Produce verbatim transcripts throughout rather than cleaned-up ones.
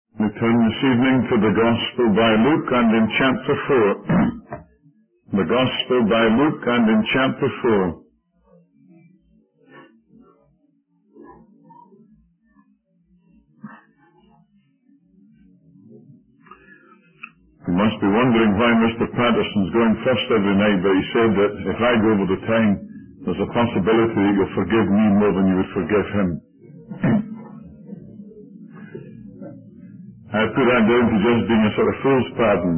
We turn this evening to the Gospel by Luke and in chapter four. The Gospel by Luke and in chapter four. You must be wondering why Mister Patterson's going first every night, but he said that if I go over the time, there's a possibility that you'll forgive me more than you would forgive him. I put that down to just being a sort of fool's pardon.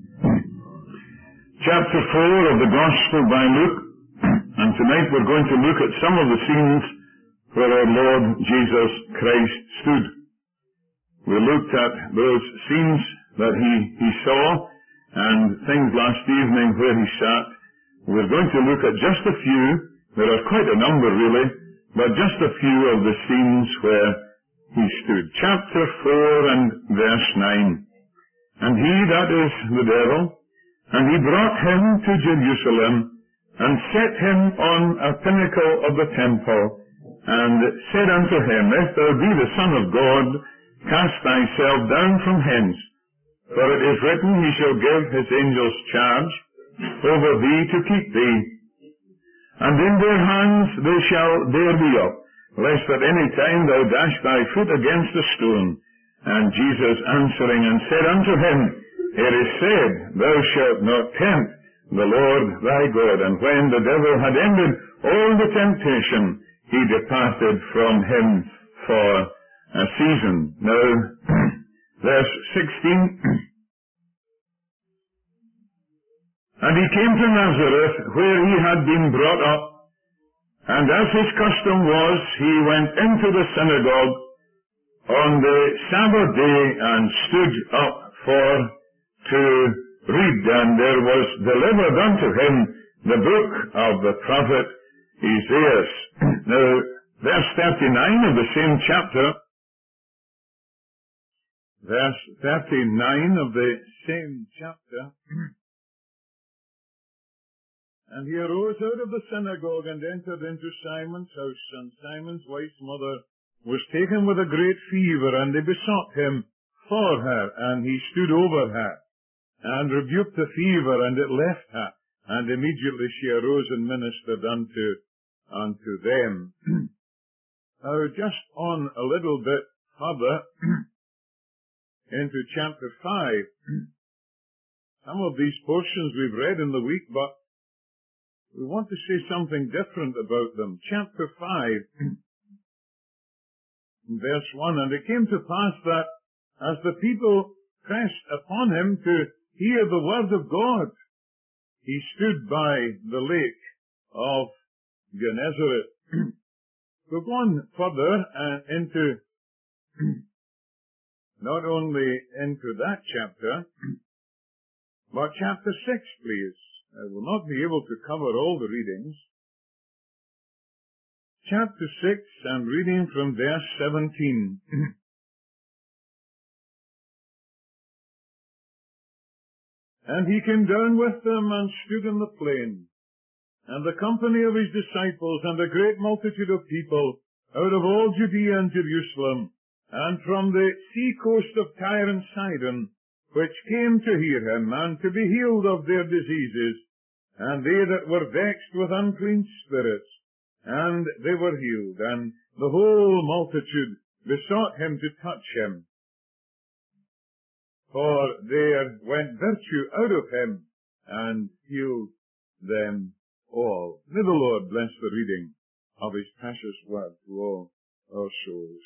Chapter four of the Gospel by Luke, and tonight we're going to look at some of the scenes where our Lord Jesus Christ stood. We looked at those scenes that he, he saw, and things last evening where he sat. We're going to look at just a few, there are quite a number really, but just a few of the scenes where he stood. Chapter four and verse nine. And he, that is the devil, and he brought him to Jerusalem, and set him on a pinnacle of the temple, and said unto him, If thou be the Son of God, cast thyself down from hence. For it is written, He shall give his angels charge over thee to keep thee. And in their hands they shall bear thee up, lest at any time thou dash thy foot against a stone. And Jesus answering and said unto him, It is said, Thou shalt not tempt the Lord thy God. And when the devil had ended all the temptation, he departed from him for a season. Now, verse sixteen. And he came to Nazareth, where he had been brought up. And as his custom was, he went into the synagogue on the Sabbath day and stood up for to read. And there was delivered unto him the book of the prophet Isaiah. Now, verse thirty-nine of the same chapter, verse thirty-nine of the same chapter, And he arose out of the synagogue and entered into Simon's house, and Simon's wife's mother was taken with a great fever, and they besought him for her, and he stood over her, and rebuked the fever, and it left her, and immediately she arose and ministered unto, unto them. Now, just on a little bit further, into chapter five, some of these portions we've read in the week, but we want to say something different about them. Chapter five, verse one, And it came to pass that, as the people pressed upon him to hear the word of God, he stood by the lake of Gennesaret. We'll go on further and into, not only into that chapter, but chapter six, please. I will not be able to cover all the readings. Chapter six, and reading from verse seventeen. And he came down with them and stood in the plain, and the company of his disciples, and a great multitude of people, out of all Judea and Jerusalem, and from the sea coast of Tyre and Sidon, which came to hear him, and to be healed of their diseases, and they that were vexed with unclean spirits, and they were healed, and the whole multitude besought him to touch him. For there went virtue out of him, and healed them all. May the Lord bless the reading of his precious word to all our souls.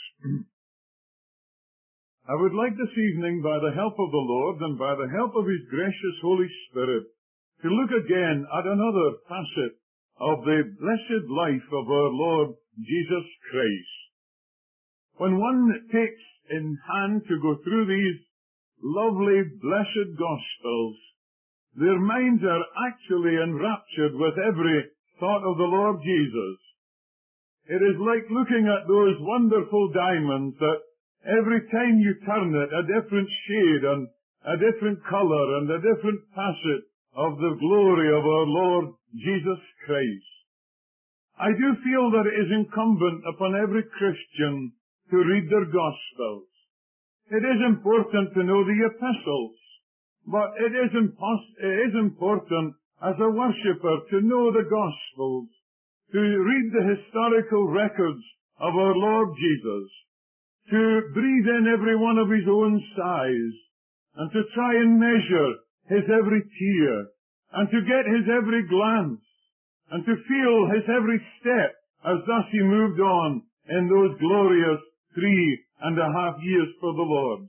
I would like this evening, by the help of the Lord, and by the help of his gracious Holy Spirit, to look again at another facet of the blessed life of our Lord Jesus Christ. When one takes in hand to go through these lovely, blessed Gospels, their minds are actually enraptured with every thought of the Lord Jesus. It is like looking at those wonderful diamonds that every time you turn it, a different shade and a different color and a different facet of the glory of our Lord Jesus Christ. I do feel that it is incumbent upon every Christian to read their Gospels. It is important to know the epistles, but it is, impos- it is important as a worshipper to know the Gospels, to read the historical records of our Lord Jesus, to breathe in every one of his own sighs, and to try and measure his every tear, and to get his every glance, and to feel his every step as thus he moved on in those glorious three and a half years for the Lord.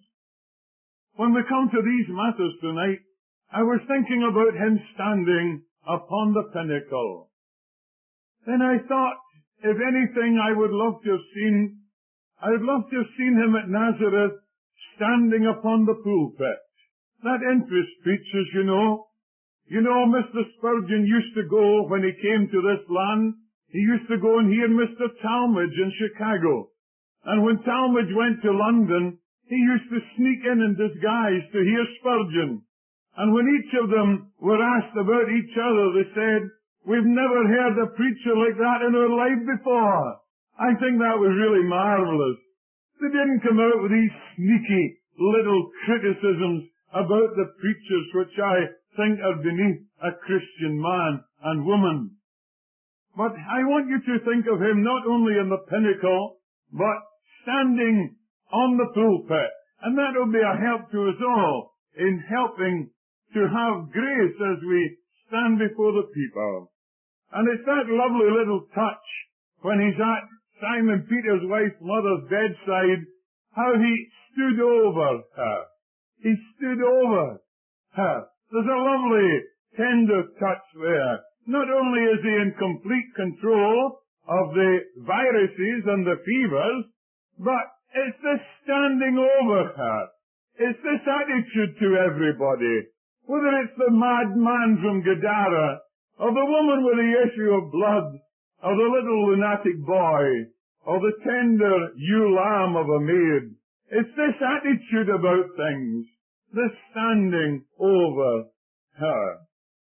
When we come to these matters tonight, I was thinking about him standing upon the pinnacle. Then I thought, if anything I would love to have seen, I would love to have seen him at Nazareth standing upon the pulpit. That interests preachers, you know. You know, Mister Spurgeon used to go, when he came to this land, he used to go and hear Mister Talmage in Chicago. And when Talmage went to London, he used to sneak in in disguise to hear Spurgeon. And when each of them were asked about each other, they said, "We've never heard a preacher like that in our life before." I think that was really marvelous. They didn't come out with these sneaky little criticisms about the preachers, which I think are beneath a Christian man and woman. But I want you to think of him not only in the pinnacle, but standing on the pulpit. And that will be a help to us all in helping to have grace as we stand before the people. And it's that lovely little touch when he's at Simon Peter's wife's mother's bedside, how he stood over her. He stood over her. There's a lovely, tender touch there. Not only is he in complete control of the viruses and the fevers, but it's this standing over her. It's this attitude to everybody. Whether it's the mad man from Gadara, or the woman with the issue of blood, or the little lunatic boy, or the tender ewe lamb of a maid. It's this attitude about things, this standing over her.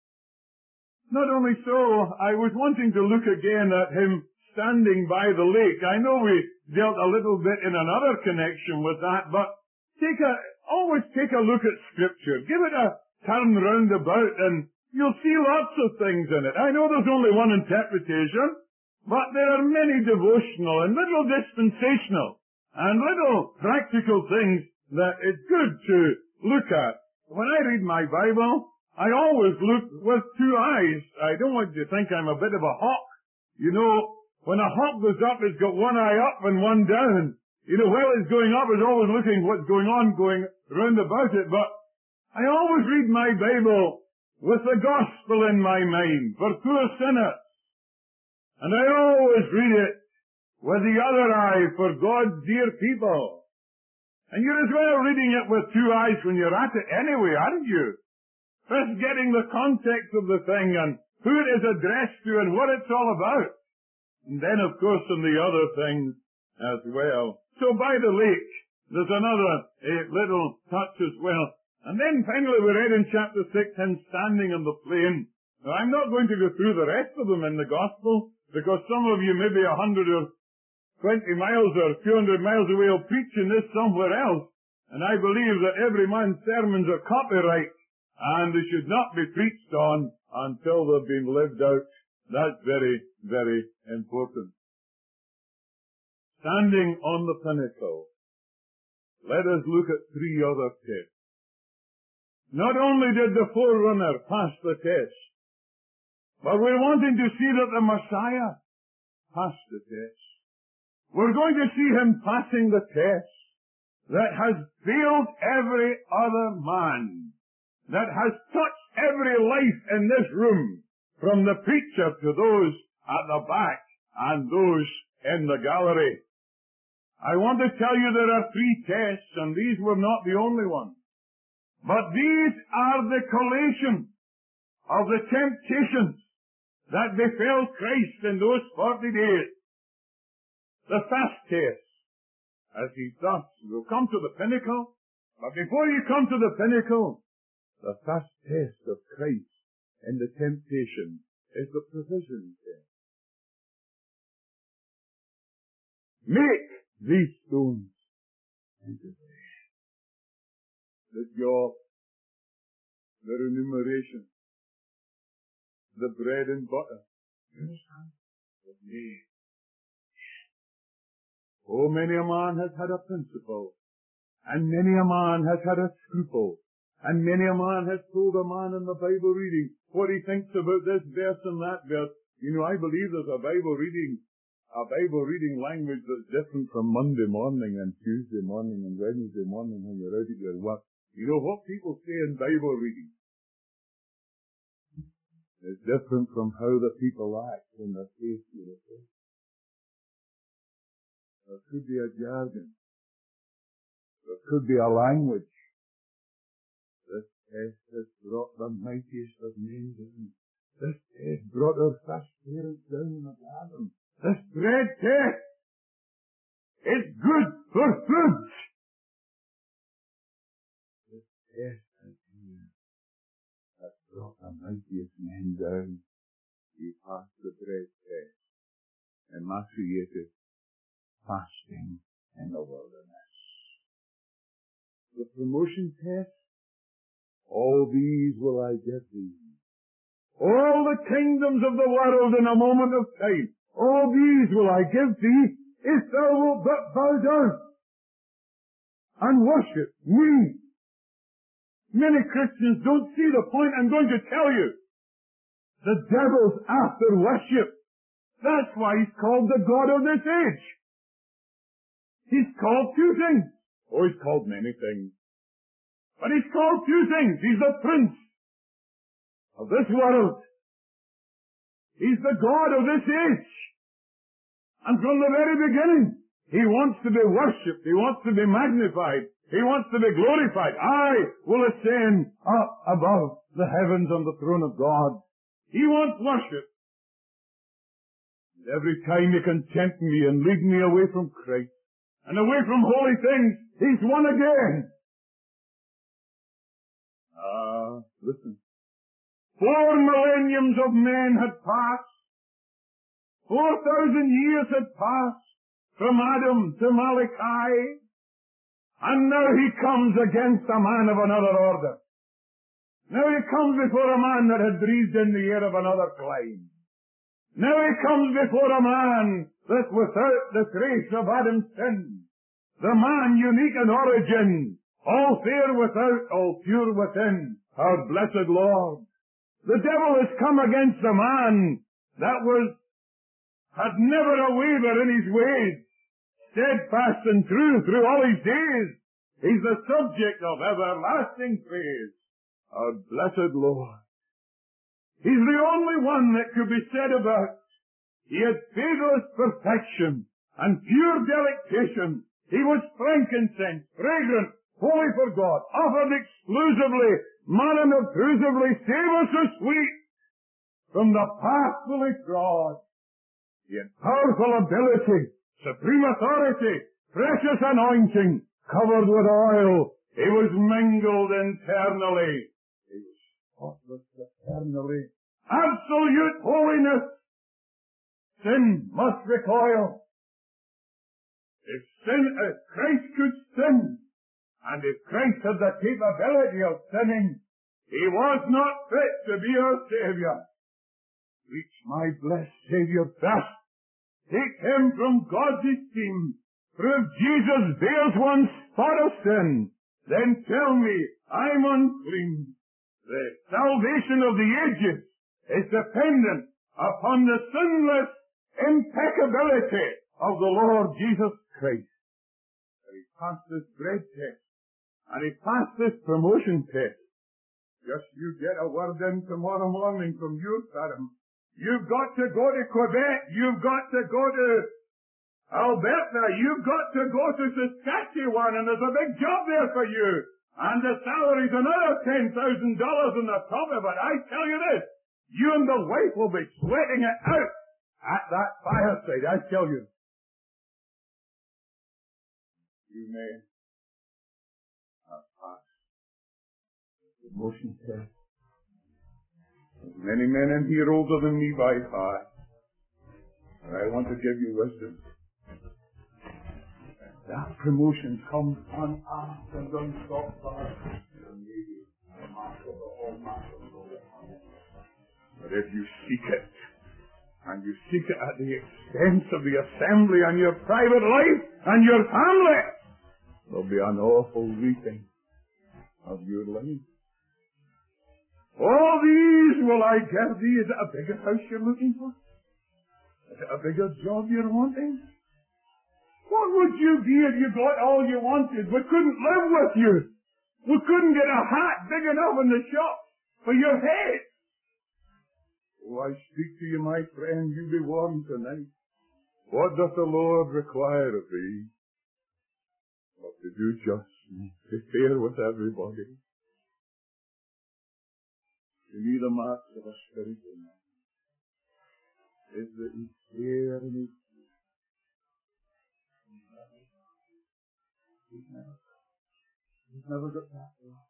Not only so, I was wanting to look again at him standing by the lake. I know we dealt a little bit in another connection with that, but take a, always take a look at Scripture. Give it a turn round about and you'll see lots of things in it. I know there's only one interpretation, but there are many devotional and little dispensational and little practical things that it's good to look at. When I read my Bible, I always look with two eyes. I don't want you to think I'm a bit of a hawk. You know, when a hawk goes up, it's got one eye up and one down. You know, while it's going up, it's always looking what's going on, going round about it. But I always read my Bible with the gospel in my mind for poor sinners. And I always read it with the other eye for God's dear people. And you're as well reading it with two eyes when you're at it anyway, aren't you? First getting the context of the thing and who it is addressed to and what it's all about. And then, of course, in the other things as well. So by the lake, there's another uh, little touch as well. And then finally we read in chapter six, him standing on the plain. Now I'm not going to go through the rest of them in the gospel, because some of you maybe a hundred or twenty miles or two hundred miles away will preach in this somewhere else. And I believe that every man's sermons are copyright, and they should not be preached on until they've been lived out. That's very, very important. Standing on the pinnacle. Let us look at three other tests. Not only did the forerunner pass the test, but we're wanting to see that the Messiah passed the test. We're going to see him passing the test that has failed every other man, that has touched every life in this room, from the preacher to those at the back and those in the gallery. I want to tell you there are three tests, and these were not the only ones. But these are the collation of the temptations that befell Christ in those forty days. The fast test, as he thus will come to the pinnacle, but before you come to the pinnacle, the fast test of Christ in the temptation is the provision test. Make these stones into bread. the job, the remuneration, the bread and butter. You understand? But me. Oh, many a man has had a principle, and many a man has had a scruple, and many a man has told a man in the Bible reading what he thinks about this verse and that verse. You know, I believe there's a Bible reading, a Bible reading language that's different from Monday morning and Tuesday morning and Wednesday morning when you're out at your work. You know what people say in Bible reading is different from how the people act when they're faced with it. There could be a jargon. There could be a language. This test has brought the mightiest of men down. This test brought our first parents down in the garden. This bread test is good for fruit. This test has here has brought the mightiest men down. He passed the bread test and maciated fasting in the wilderness. The promotion test, all these will I give thee. All the kingdoms of the world in a moment of time, all these will I give thee if thou wilt but bow down and worship me. Many Christians don't see the point. I'm going to tell you. The devil's after worship. That's why he's called the God of this age. He's called two things. Oh, he's called many things. But he's called two things. He's the prince of this world. He's the God of this age. And from the very beginning, he wants to be worshipped. He wants to be magnified. He wants to be glorified. I will ascend up above the heavens on the throne of God. He wants worship. And every time he can tempt me and lead me away from Christ and away from holy things, he's won again. Ah, listen. Four millenniums of men had passed. Four thousand years had passed from Adam to Malachi. And now he comes against a man of another order. Now he comes before a man that had breathed in the air of another clime. Now he comes before a man that without the trace of Adam's sin, the man unique in origin, all fair without, all pure within, our blessed Lord. The devil has come against a man that was, had never a waver in his ways, steadfast and true through all his days. He's the subject of everlasting praise, our blessed Lord. He's the only one that could be said about. He had fadeless perfection and pure delectation. He was frankincense, fragrant, holy for God, offered exclusively, man unobtrusively, savour sweet, from the path fully trod. He had powerful ability, supreme authority, precious anointing, covered with oil. He was mingled internally. He was spotless eternally. Absolute holiness. Sin must recoil. If sin, if Christ could sin, and if Christ had the capability of sinning, he was not fit to be our Saviour. Reach my blessed Saviour first. Take him from God's esteem. Prove Jesus bears one spot of sin. Then tell me I'm unclean. The salvation of the ages is dependent upon the sinless impeccability of the Lord Jesus Christ. And he passed this bread test. And he passed this promotion test. Just you get a word in tomorrow morning from your firm. You've got to go to Quebec. You've got to go to Alberta. You've got to go to Saskatchewan. And there's a big job there for you. And the salary's another ten thousand dollars on the top of it. I tell you this. You and the wife will be sweating it out at that fireside. I tell you. You may have passed the promotion test. Many men in here older than me by far. And I want to give you wisdom. That promotion comes unasked and unsought by maybe the master of all masters will upon it. But if you seek it, and you seek it at the expense of the assembly and your private life and your family, there'll be an awful reaping of your life. All these will I give thee. Is it a bigger house you're looking for? Is it a bigger job you're wanting? What would you be if you got all you wanted? We couldn't live with you. We couldn't get a hat big enough in the shop for your head. Oh, I speak to you, my friend, you be warned tonight. What doth the Lord require of thee? But to do justly, to be fair with everybody. To me, the marks of a spiritual man is that he's fair and he's He's never, he's never got that wrong.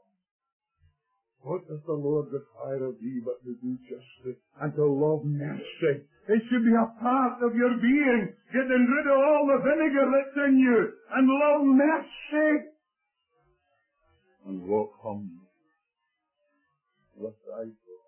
What does the Lord require of thee but to do justly and to love mercy? It should be a part of your being, getting rid of all the vinegar that's in you, and love mercy. And walk humbly with thy God.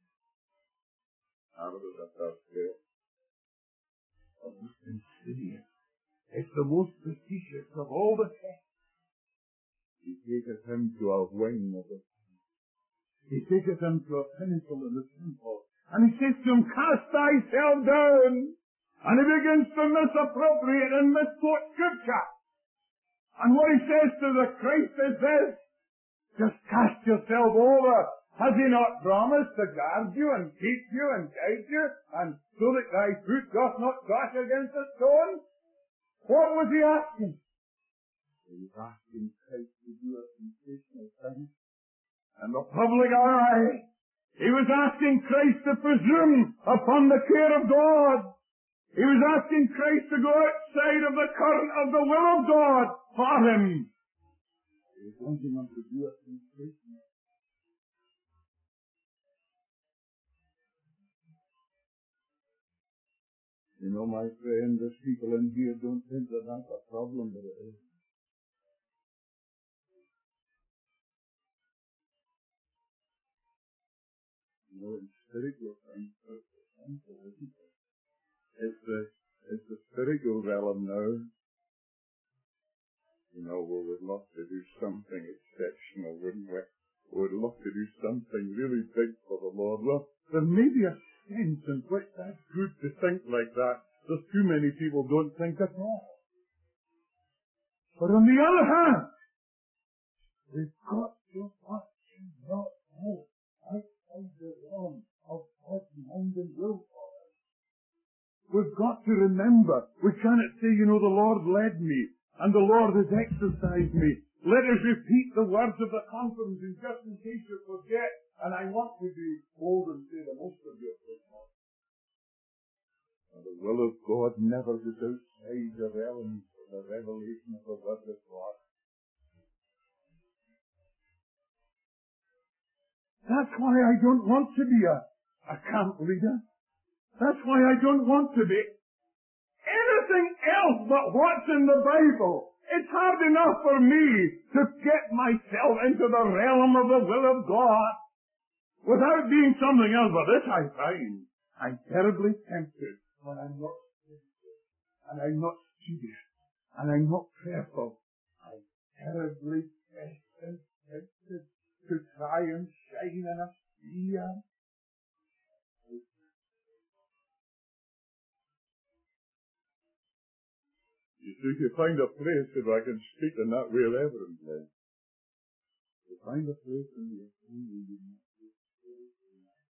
Out of the third of the insidious. It's the most prestigious of all the texts. He taketh him to a wing of the temple. He taketh him to a pinnacle in the temple. And he says to him, cast thyself down. And he begins to misappropriate and misquote Scripture. And what he says to the Christ is this, just cast yourself over. Has he not promised to guard you and keep you and guide you, and so that thy foot doth not dash against a stone? What was he asking? He was asking Christ to do a sensational thing in the public eye. He was asking Christ to presume upon the care of God. He was asking Christ to go outside of the current of the will of God for him. He was wanting him to do a sensation. You know, my friend, there's people in here don't think that that's a problem, but it is. You know, in spiritual things, it's the, it's the spiritual realm now. You know, we would love to do something exceptional, wouldn't we? We would love to do something really big for the Lord. Well, there may be a sense in which that's good to think like that. There's too many people don't think at all. But on the other hand, we've got so much to not know outside the realm of God's mind and will for us. We've got to remember, we cannot say, you know, the Lord led me and the Lord has exercised me. Let us repeat the words of the conference, and just in case you forget, and I want to be bold and say the most of you forget. And the will of God never goes outside the realms of the revelation of the word of God. That's why I don't want to be a, a camp leader. That's why I don't want to be anything else but what's in the Bible. It's hard enough for me to get myself into the realm of the will of God without being something else. But this I find, I'm terribly tempted when I'm not spiritual, and I'm not studious, and I'm not prayerful. I'm terribly tempted to try and shine in a sphere. You see, if you find a place, if I can speak in that way reverently, you find a place in the assembly, you must be spiritual.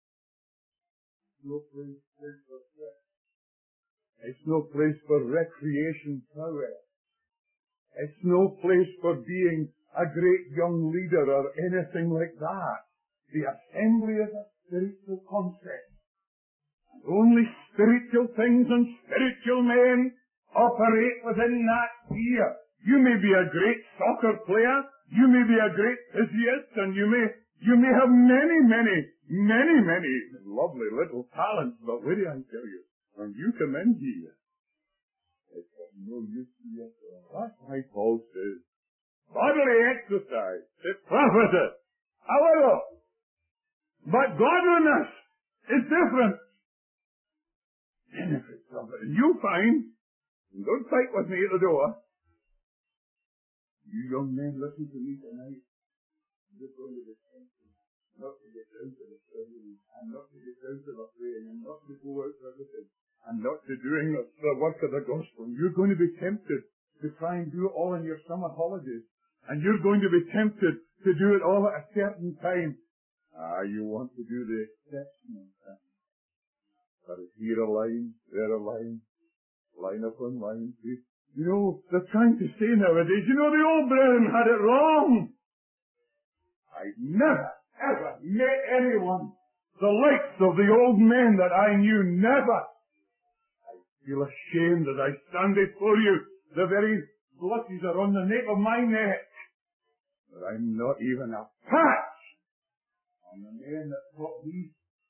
No place, place for sex. It's no place for recreation prowess. It's no place for being a great young leader or anything like that. The assembly is a spiritual concept. Only spiritual things and spiritual men operate within that sphere. You may be a great soccer player, you may be a great physicist, and you may you may have many, many, many, many lovely little talents, but where do I tell you, when you come in here, it's what No use to yourself. That's why Paul says, bodily exercise, it profiteth a little. But godliness is different. Benefits of it. And you find, and don't fight with me at the door, you young men, listen to me tonight. You're going to be tempted not to get out of the studying, and not to get out of the praying, and not to go out for everything, and not to doing the work of the gospel. You're going to be tempted to try and do it all in your summer holidays. And you're going to be tempted to do it all at a certain time. Ah, you want to do the exceptional thing. But it's here a line, there a line, line upon line. See? You know, they're trying to say nowadays, you know, the old brethren had it wrong. I've never, ever met anyone the likes of the old men that I knew. Never. I feel ashamed as I stand before you. The very blotches are on the nape of my neck. But I'm not even a patch on the men that taught me.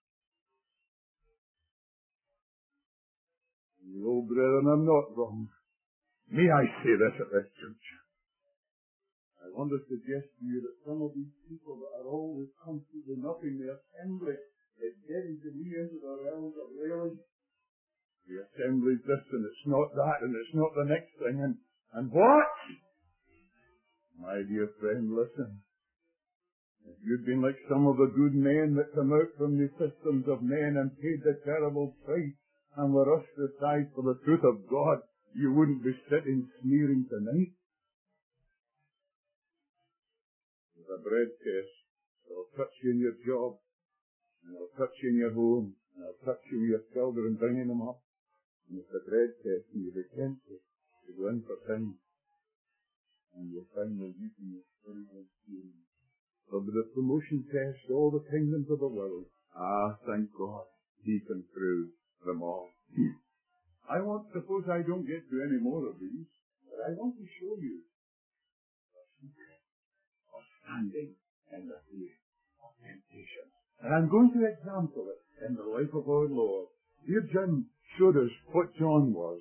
The old brethren are not wrong. May I say this at this church? I want to suggest to you that some of these people that are always constantly knocking the assembly is getting to me into the realms of railing. The assembly's this and it's not that and it's not the next thing and, and what? My dear friend, listen. If you'd been like some of the good men that come out from the systems of men and paid the terrible price and were ostracized for the truth of God, you wouldn't be sitting sneering tonight. There's a bread test. It'll touch you in your job, and it'll touch you in your home, and it'll touch you with your children, bringing them up. And it's a bread test, and you'll be tempted to go in for things, and you'll find that you can experience healing. There'll be the promotion test, all the kingdoms of the world. Ah, thank God, He can prove them all. I want, suppose I don't get to any more of these, but I want to show you the secret of standing in the face of temptation. And I'm going to example it in the life of our Lord. Dear Jim showed us what John was.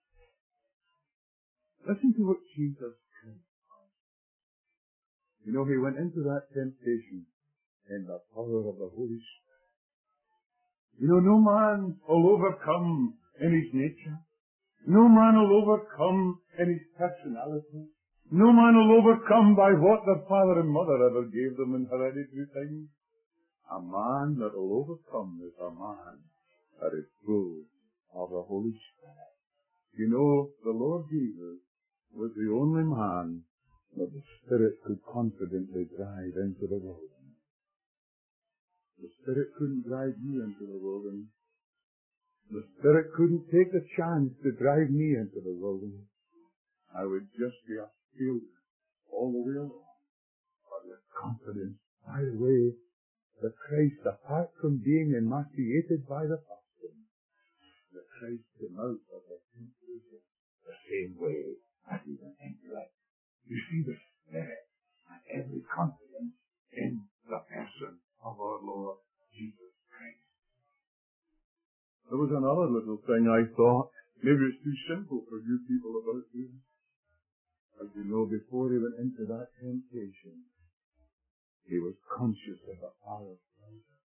Listen to what Jesus said. You know, He went into that temptation in the power of the Holy Spirit. You know, no man will overcome in his nature. No man will overcome in his personality. No man will overcome by what their father and mother ever gave them in hereditary things. A man that will overcome is a man that is full of the Holy Spirit. You know, the Lord Jesus was the only man that the Spirit could confidently drive into the wilderness. The Spirit couldn't drive you into the wilderness. The Spirit couldn't take the chance to drive me into the wilderness. I would just be a failure all the way along. But with confidence, by the way, the Christ, apart from being emaciated by the fasting, the Christ came out of the temptation the same way as He went into it. You see the Spirit and every confidence in the person of our Lord Jesus Christ. There was another little thing I thought, maybe it's too simple for you people about this. As you know, before He went into that temptation, He was conscious of the Father's pleasure.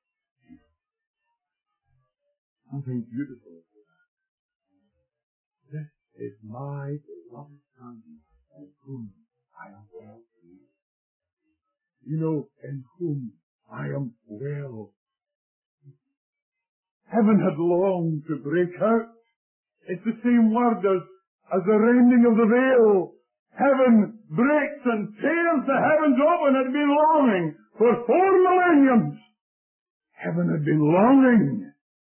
Something beautiful about that. This is my beloved Son, in whom I am well pleased. You know, in whom I am well. Heaven had longed to break out. It's the same word as, as the rending of the veil. Heaven breaks and tears the heavens open. Had been longing for four millenniums. Heaven had been longing.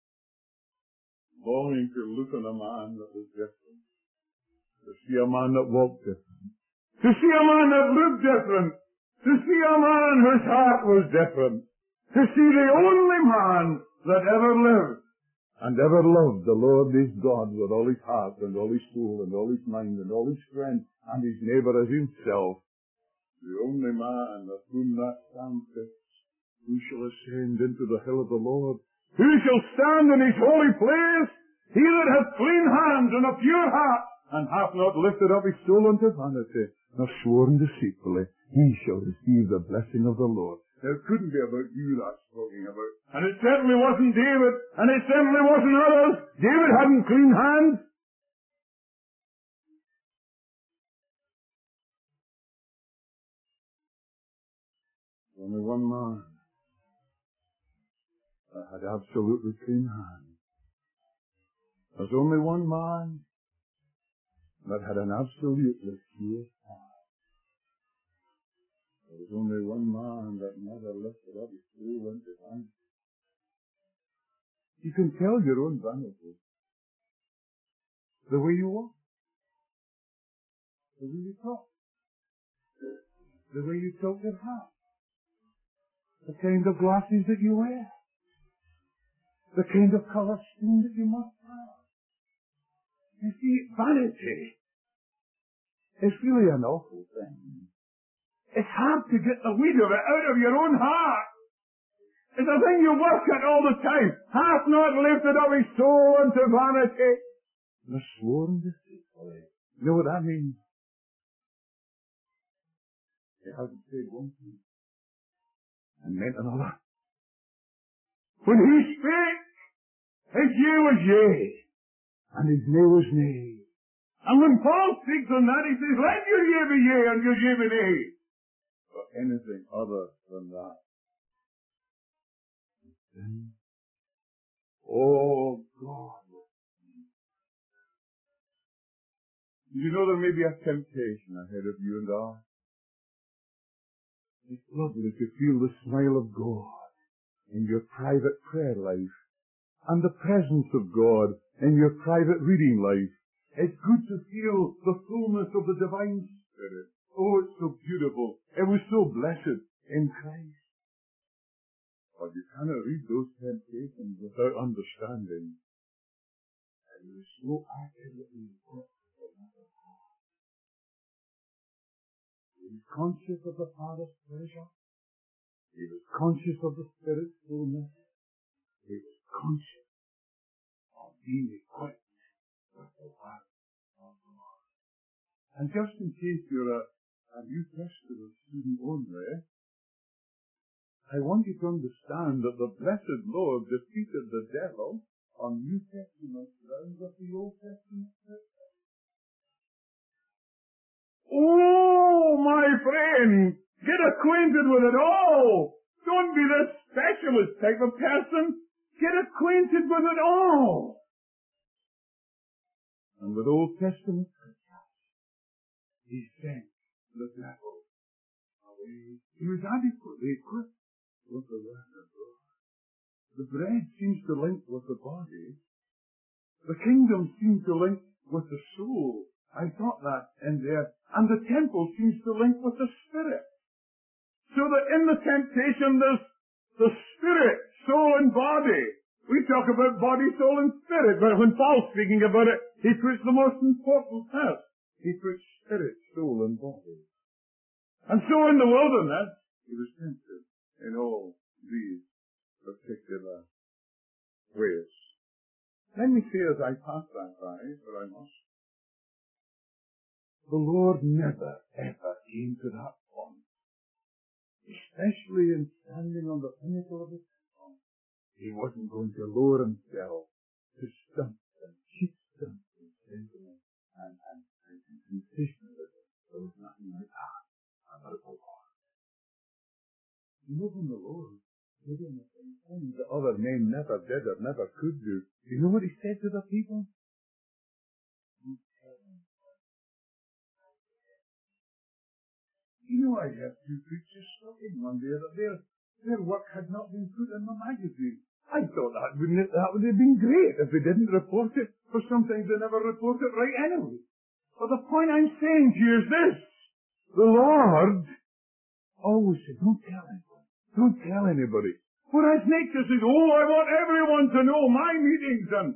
Longing to look on a man that was different. To see a man that walked different. To see a man that looked different. To see a man whose heart was different. To see the only man that ever lived and ever loved the Lord his God with all his heart and all his soul and all his mind and all his strength and his neighbor as himself. The only man of whom that psalm fits. Who shall ascend into the hill of the Lord? Who shall stand in his holy place? He that hath clean hands and a pure heart and hath not lifted up his soul unto vanity, nor sworn deceitfully, he shall receive the blessing of the Lord. Now, it couldn't be about you that's talking about. And it certainly wasn't David, and it certainly wasn't others. David hadn't clean hands. There's only one man that had absolutely clean hands. There's only one man that had an absolutely pure heart. There's only one man that never lifted up his soul into vanity. You can tell your own vanity the way you walk, the way you talk, the way you tilt your hat, the kind of glasses that you wear, the kind of colour scheme that you must have. You see, vanity is really an awful thing. It's hard to get the weed of it out of your own heart. It's a thing you work at all the time. Hath not lifted up his soul unto vanity, nor sworn deceitfully. You know what that means? He hasn't said one thing and meant another. When he spake, his yea was yea, and his nay was nay. And when Paul speaks on that, he says, let your yea be yea and your yea be nay. But anything other than that. Then, oh God. You know there may be a temptation ahead of you and I. It's lovely to feel the smile of God in your private prayer life and the presence of God in your private reading life. It's good to feel the fullness of the divine Spirit. Oh, it's so beautiful. It was so blessed in Christ. But you cannot read those temptations without understanding that he was so accurately equipped for another God. He was conscious of the Father's pleasure. He was conscious of the Spirit's fullness. He was conscious of being equipped with the Word of God. And just in case you're a, a New Testament student only, I want you to understand that the blessed Lord defeated the devil on New Testament ground with the Old Testament scripture. Oh, my friend, get acquainted with it all. Don't be this specialist type of person. Get acquainted with it all. And with Old Testament scriptures, he sent the devil away. He was adequately equipped with the Word of God. The bread seems to link with the body. The kingdom seems to link with the soul. I thought that in there. And the temple seems to link with the Spirit. So that in the temptation there's the Spirit, soul and body. We talk about body, soul and spirit, but when Paul's speaking about it, he puts the most important first. He puts spirit, soul and body. And so in the wilderness, he was tempted in all these particular ways. Let me say as I pass that by, but I must. The Lord never, ever came to that point, especially in standing on the pinnacle of his throne. He wasn't going to lower himself to stump and cheap stump and sentiment and, and, and, and sensationalism. There was nothing like that about the Lord. You know, when the Lord did anything, things that other men never did or never could do, you know what he said to the people? You know, I had two preachers talking one day that their, their work had not been put in the magazine. I thought that would that would have been great if they didn't report it, for sometimes they never report it right anyway. But the point I'm saying to you is this. The Lord always said, don't tell anyone. Don't tell anybody. Whereas nature says, oh, I want everyone to know my meetings and...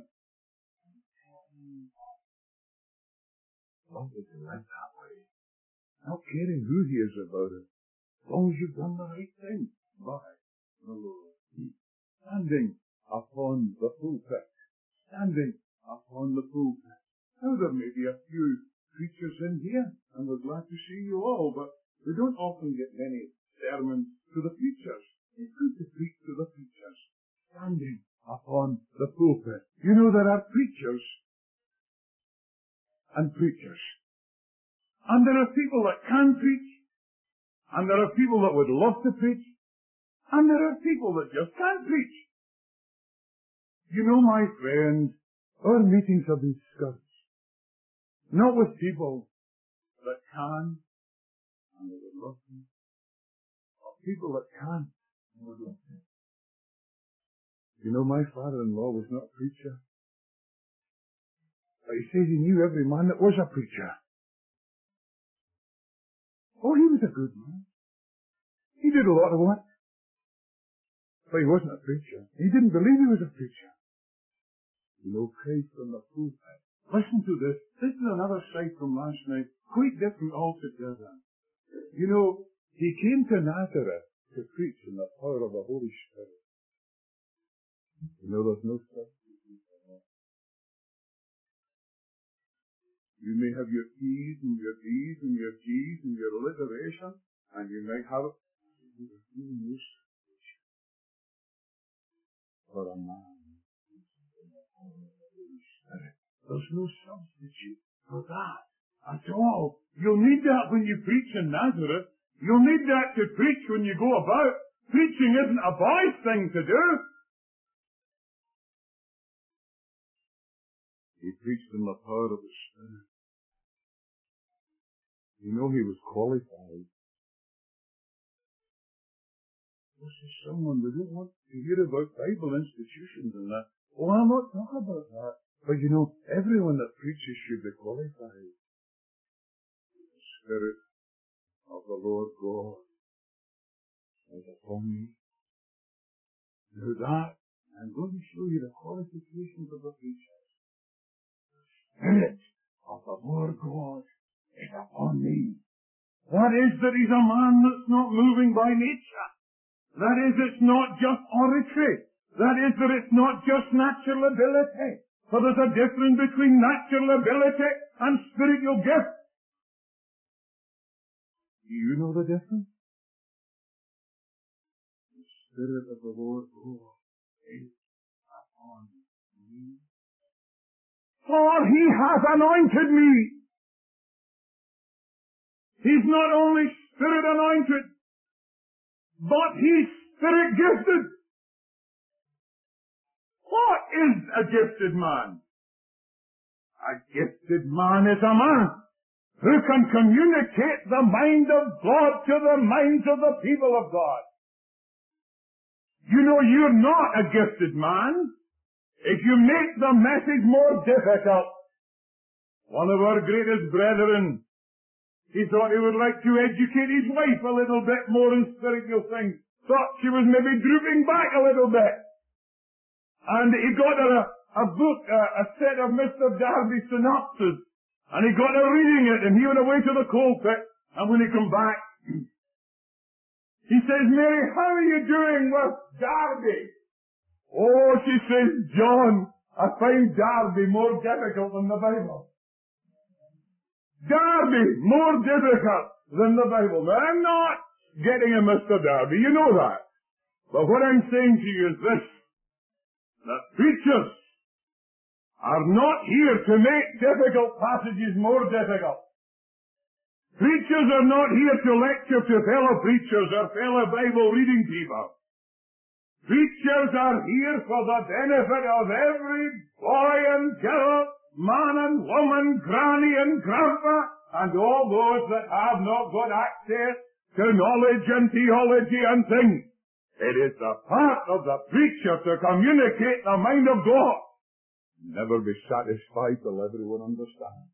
Love is like that way. Not caring who he is about it. As long as you've done the right thing by the Lord. Standing upon the pulpit. Standing upon the pulpit. Now there may be a few preachers in here, and we're glad to see you all, but we don't often get many sermons to the preachers. It's good to preach to the preachers, standing upon the pulpit. You know, there are preachers and preachers. And there are people that can preach, and there are people that would love to preach, and there are people that just can't preach. You know, my friend, our meetings have been scourged. Not with people that can, and they would love to, but people that can't, and would love to. You know, my father-in-law was not a preacher. But he says he knew every man that was a preacher. Oh, he was a good man. He did a lot of work. But he wasn't a preacher. He didn't believe he was a preacher. You know, Christ on the pulpit. Listen to this. This is another sight from last night. Quite different altogether. You know, he came to Nazareth to preach in the power of the Holy Spirit. You know, there's no substitute for that. You may have your P's and your D's and your G's and your alliteration, and you may have for a man. There's no substitute for that at all. You'll need that when you preach in Nazareth. You'll need that to preach when you go about. Preaching isn't a boy's thing to do. He preached in the power of the Spirit. You know, he was qualified. This is someone we don't want to hear about Bible institutions and that. Oh, I'm not talking about that. But you know, everyone that preaches should be qualified. The Spirit of the Lord God is upon me. Now that, I'm going to show you the qualifications of the preacher. The Spirit of the Lord God is upon me. What is that he's a man that's not moving by nature? That is, it's not just oratory. That is, that it's not just natural ability. For there's a difference between natural ability and spiritual gift. Do you know the difference? The Spirit of the Lord God is upon me. For he has anointed me. He's not only Spirit anointed, but he's Spirit gifted. What is a gifted man? A gifted man is a man who can communicate the mind of God to the minds of the people of God. You know, you're not a gifted man if you make the message more difficult. One of our greatest brethren, he thought he would like to educate his wife a little bit more in spiritual things. Thought she was maybe drooping back a little bit. And he got her a, a book, a, a set of Mister Darby's synopsis. And he got her reading it, and he went away to the coal pit. And when he come back, he says, Mary, how are you doing with Darby? Oh, she says, John, I find Darby more difficult than the Bible. Darby more difficult than the Bible. Now, I'm not getting a Mister Darby, you know that. But what I'm saying to you is this, that preachers are not here to make difficult passages more difficult. Preachers are not here to lecture to fellow preachers or fellow Bible reading people. Preachers are here for the benefit of every boy and girl, man and woman, granny and grandpa, and all those that have not got access to knowledge and theology and things. It is the part of the preacher to communicate the mind of God. Never be satisfied till everyone understands.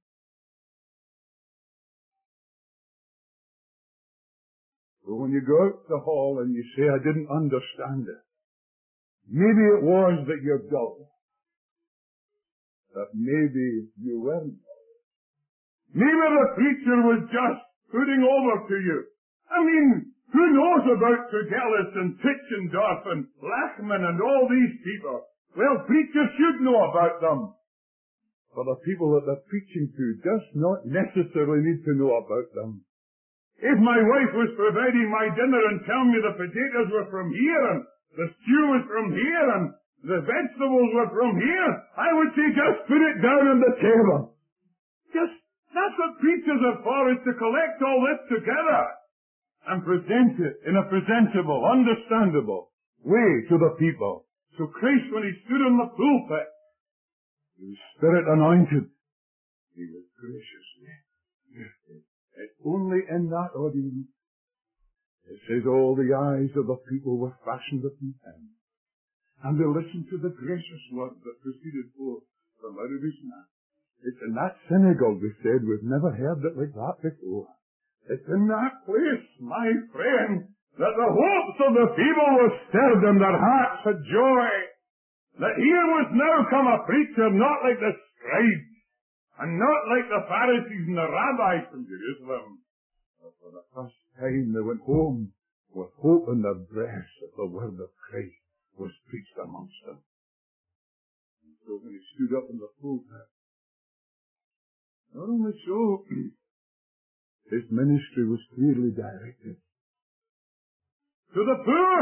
So when you go out the hall and you say, I didn't understand it, maybe it was that you're dull. That maybe you weren't. Maybe the preacher was just putting over to you. I mean, who knows about Fidelis and Tischendorf and Lachman and all these people? Well, preachers should know about them. For the people that they're preaching to does not necessarily need to know about them. If my wife was providing my dinner and telling me the potatoes were from here and the stew was from here and the vegetables were from here, I would say just put it down on the table. Just, that's what preachers are for, is to collect all this together and present it in a presentable, understandable way to the people. So Christ, when he stood in the pulpit, he was Spirit anointed. He was graciously lifted. It's only in that audience. It says all the eyes of the people were fastened upon him. And they listened to the gracious word that proceeded forth from out of his mouth. It's in that synagogue, we said, we've never heard it like that before. It's in that place, my friend, that the hopes of the people were stirred and their hearts had joy. That here was now come a preacher not like the scribes, and not like the Pharisees and the rabbis from Jerusalem. But for the first time they went home with hope in their breasts that the word of Christ was preached amongst them. And so when he stood up in the pulpit, not only so, his ministry was clearly directed to the poor,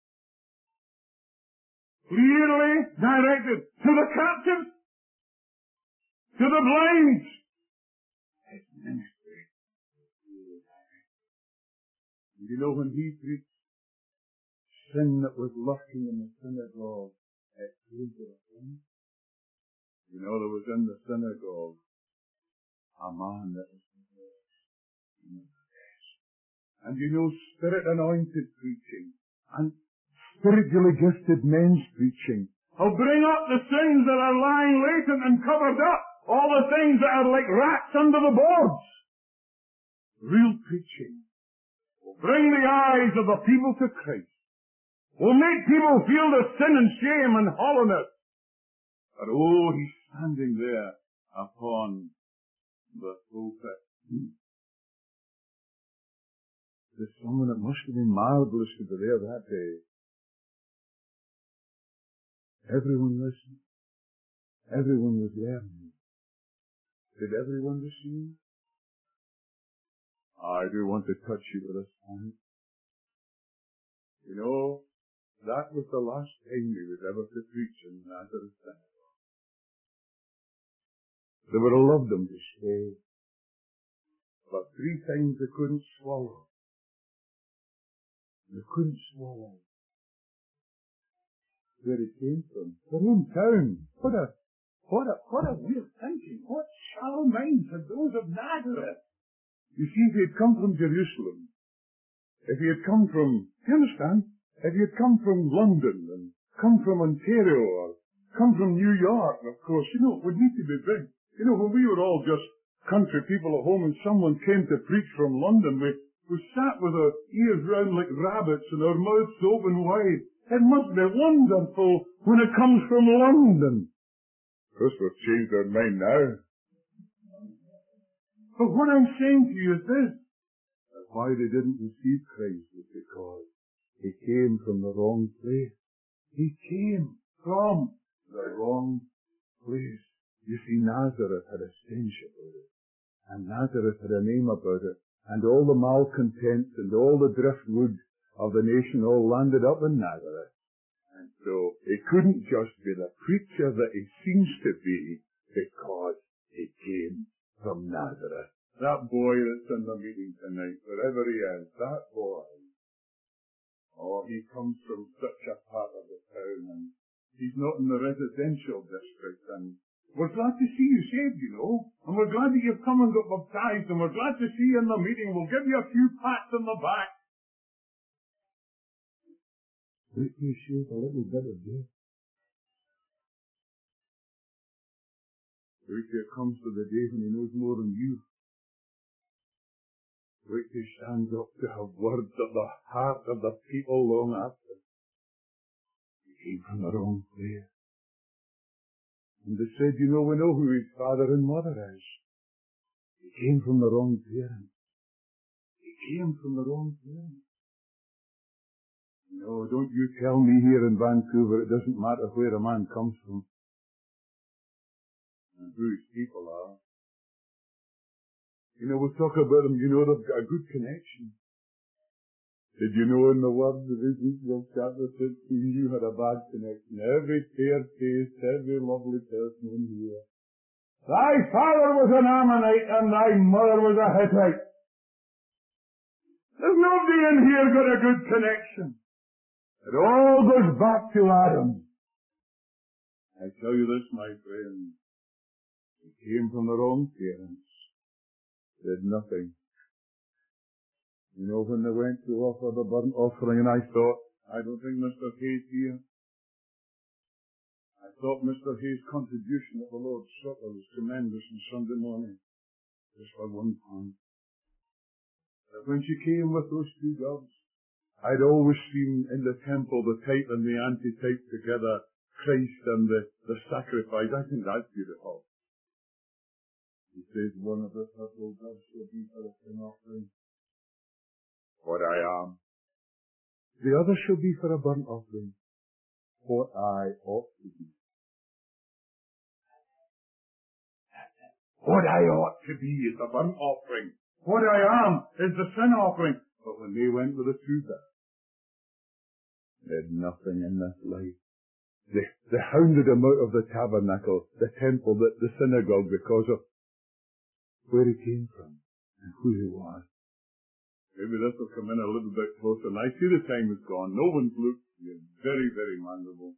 clearly directed to the captives, to the blind. His ministry was clearly directed. And you know, when he preached, sin that was lurking in the synagogue, it came to the front. You know, there was in the synagogue a man that was possessed. And you know, Spirit-anointed preaching and spiritually gifted men's preaching will bring up the sins that are lying latent and covered up, all the things that are like rats under the boards. Real preaching will bring the eyes of the people to Christ, will make people feel the sin and shame and hollowness. But oh, he's standing there upon the pulpit. There's someone that must have been marvelous to be there that day. Everyone listened. Everyone was learning. Did everyone receive? I do want to touch you with this hand. You know, that was the last time we was ever to preach in Nazareth synagogue. They would have loved them to stay. But three times they couldn't swallow. They couldn't swallow where it came from. Their own town. What a, what a, what a weird thinking. What shallow minds had those of Nazareth. You see, if he had come from Jerusalem, if he had come from, do you understand? If he had come from London and come from Ontario or come from New York, of course, you know, it would need to be big. You know, when we were all just country people at home and someone came to preach from London, we, we sat with our ears round like rabbits and our mouths open wide. It must be wonderful when it comes from London. Of course, we've changed our mind now. But what I'm saying to you is this. That why they didn't receive Christ was because he came from the wrong place. He came from the wrong place. You see, Nazareth had a stench about it. And Nazareth had a name about it. And all the malcontents and all the driftwood of the nation all landed up in Nazareth. And so he couldn't just be the preacher that he seems to be because he came from Nazareth. That boy that's in the meeting tonight, wherever he is, that boy, oh, he comes from such a part of the town and he's not in the residential district, and we're glad to see you saved, you know, and we're glad that you've come and got baptized, and we're glad to see you in the meeting. We'll give you a few pats on the back. Wait till you shave a little bit of this. Wait till it comes to the day when he knows more than you. Wait till he stands up to have words at the heart of the people long after. He came from the wrong place. And they said, you know, we know who his father and mother is. He came from the wrong parents. He came from the wrong parents. No, don't you tell me here in Vancouver it doesn't matter where a man comes from. and who his people are. You know, we'll talk about them. You know, they've got a good connection. Did you know in the Word of Ezekiel chapter sixteen, you had a bad connection? Every fair face, every lovely person in here. Thy father was an Ammonite and thy mother was a Hittite. There's nobody in here got a good connection. It all goes back to Adam. I tell you this, my friend. He came from the wrong parents. Did nothing. You know, when they went to offer the burnt offering, and I thought, I don't think Mister Hayes here. I thought Mister Hayes' contribution at the Lord's Supper was tremendous on Sunday morning. Just for one point. But when she came with those two doves, I'd always seen in the temple the type and the antitype together, Christ and the, the sacrifice. I think that's beautiful. He says one of the purple doves shall be for a sin offering. What I am. The other shall be for a burnt offering. What I ought to be. What I ought to be is the burnt offering. What I am is the sin offering. But when they went with the two doves, they had nothing in this life. They, they hounded him out of the tabernacle, the temple, the, the synagogue, because of where he came from and who he was. Maybe this will come in a little bit closer. And I see the time is gone. No one's looked. You're very, very mannerable.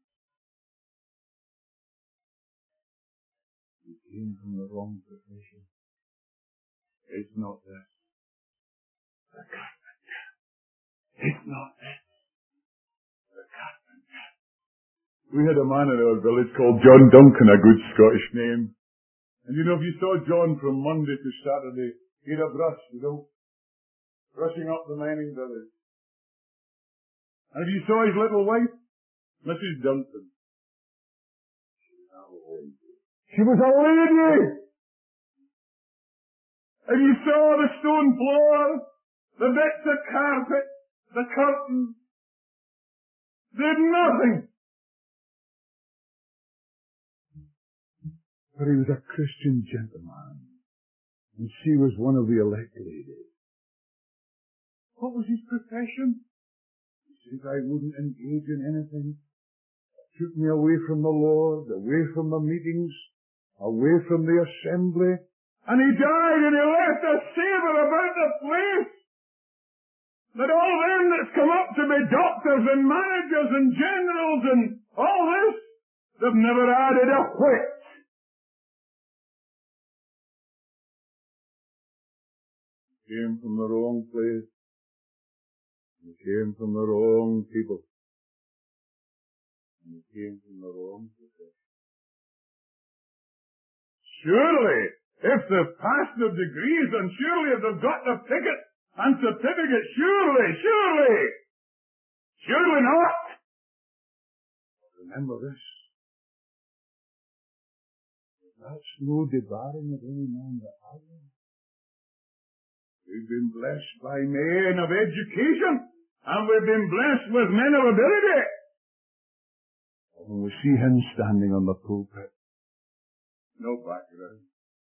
He came from the wrong profession. It's not this. The carpenter. It's not this. The carpenter. We had a man in our village called John Duncan, a good Scottish name. And you know, if you saw John from Monday to Saturday, he had a brush, you know, brushing up the mining village. And if you saw his little wife, Missus Duncan, she was a lady. And you saw the stone floor, the bits of carpet, the curtains, did nothing. But he was a Christian gentleman, and she was one of the elect ladies. What was his profession? He says, I wouldn't engage in anything. It took me away from the Lord, away from the meetings, away from the assembly, and he died and he left a savour about the place that all them that's come up to be doctors and managers and generals and all this, they've never added a whit. He came from the wrong place. He came from the wrong people. And he came from the wrong profession. Surely, if they've passed their degrees, and surely if they've got their ticket and certificate, surely, surely, surely not. Remember this. That's no debarring of any man that I am. We've been blessed by men of education, and we've been blessed with men of ability. When we see him standing on the pulpit, no background,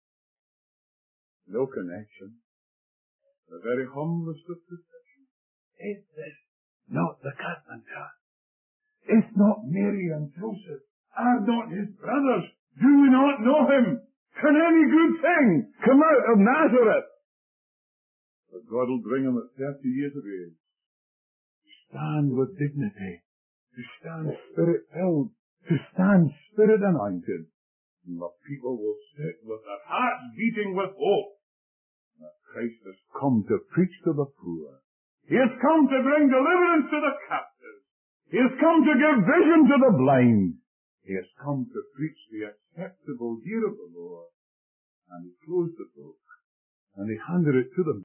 no connection, the very humblest of profession. Is this not the carpenter? Is not Mary and Joseph? Are not his brothers? Do we not know him? Can any good thing come out of Nazareth? But God will bring him at thirty years of age to stand with dignity, to stand spirit-filled, to stand spirit-anointed. And the people will sit with their hearts beating with hope that Christ has come to preach to the poor. He has come to bring deliverance to the captives. He has come to give vision to the blind. He has come to preach the acceptable year of the Lord. And he closed the book, and he handed it to them.